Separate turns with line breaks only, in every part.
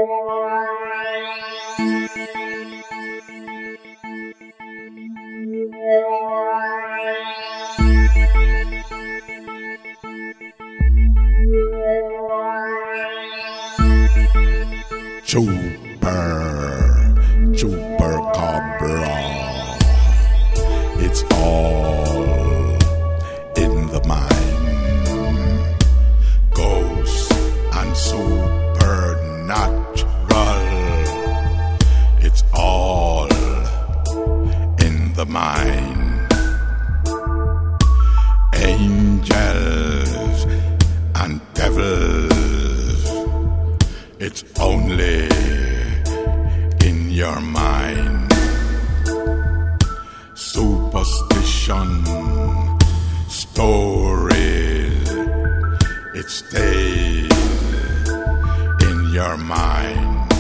Chupacabra. It's all in the mind. Ghosts and supernatural. It's all in the mind. Angels and devils. It's only in your mind. Superstition, stories, it stays in your mind.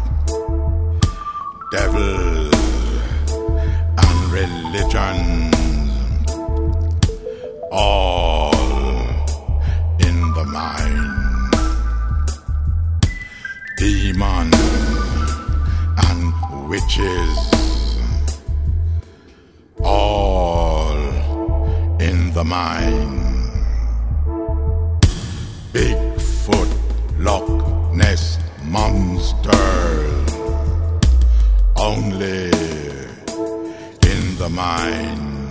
Devils and religions, all in the mind. Demons and witches, all in the mind. Bigfoot, Loch Ness monsters, only in the mind.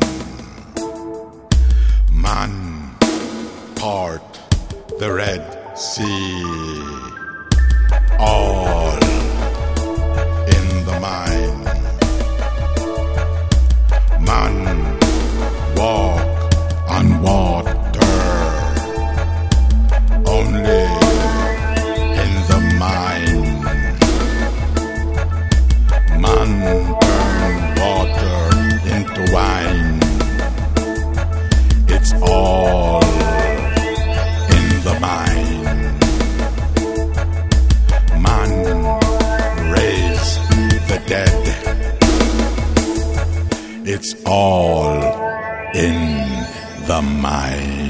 Man part the Red Sea, all in the mind. Man walk on water, only in the mind. Man turn water into wine. It's all in the mind. Man raise the dead. It's all in the mind.